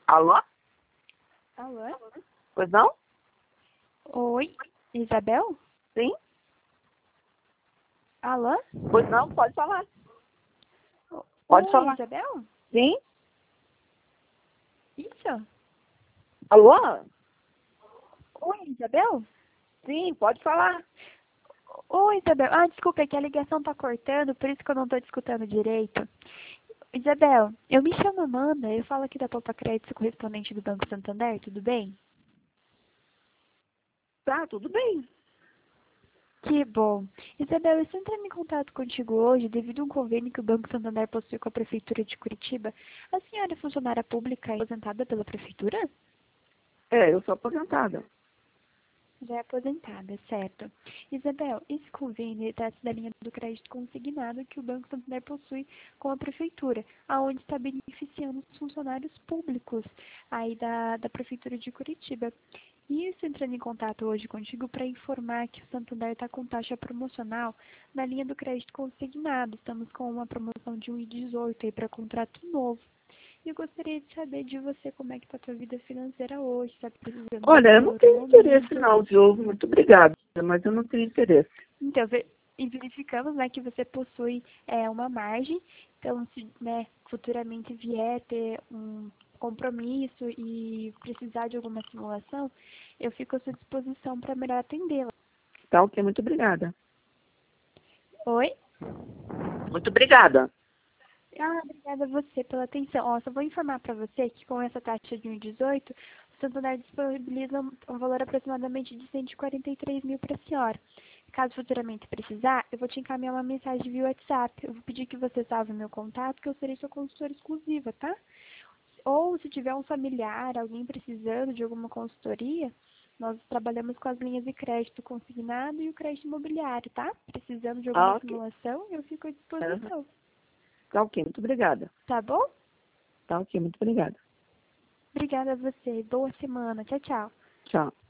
Alô? Alô? Pois não? Oi, Isabel? Sim? Alô? Pois não? Pode falar. Pode Oi, falar. Isabel? Sim? Isso? Alô? Oi, Isabel? Sim, pode falar. Oi, Isabel. Ah, desculpa, é que a ligação tá cortando, por isso que eu não tô te escutando direito. Isabel, eu me chamo Amanda, eu falo aqui da Poupa Crédito, correspondente do Banco Santander, tudo bem? Tá, tudo bem. Que bom. Isabel, eu estou entrando em contato contigo hoje devido a um convênio que o Banco Santander possui com a Prefeitura de Curitiba. A senhora é funcionária pública e aposentada pela Prefeitura? É, eu sou aposentada. Já é aposentada, certo. Isabel, esse convênio trata da linha do crédito consignado que o Banco Santander possui com a Prefeitura, aonde está beneficiando os funcionários públicos aí da Prefeitura de Curitiba. E eu estou entrando em contato hoje contigo para informar que o Santander está com taxa promocional na linha do crédito consignado. Estamos com uma promoção de 1,18 aí para contrato novo. E eu gostaria de saber de você como é que está a tua vida financeira hoje, se está precisando de Olha, eu ajuda não por um tenho interesse momento. não, viu? Muito obrigada, mas eu não tenho interesse. Então, e verificamos, né, que você possui uma margem, então se, né, futuramente vier ter um compromisso e precisar de alguma simulação, eu fico à sua disposição para melhor atendê-la. Tá, ok, muito obrigada. Oi? Muito obrigada. Ah, obrigada a você pela atenção. Ó, só vou informar para você que com essa taxa de 1,18, o Santander disponibiliza um valor aproximadamente de 143 mil para a senhora. Caso futuramente precisar, eu vou te encaminhar uma mensagem via WhatsApp. Eu vou pedir que você salve meu contato, que eu serei sua consultora exclusiva, tá? Ou se tiver um familiar, alguém precisando de alguma consultoria, nós trabalhamos com as linhas de crédito consignado e o crédito imobiliário, tá? Precisando de alguma Ah, ok. simulação, eu fico à Uhum. disposição. Tá, ok, muito obrigada. Tá bom? Tá, ok, muito obrigada. Obrigada a você. Boa semana. Tchau, tchau. Tchau.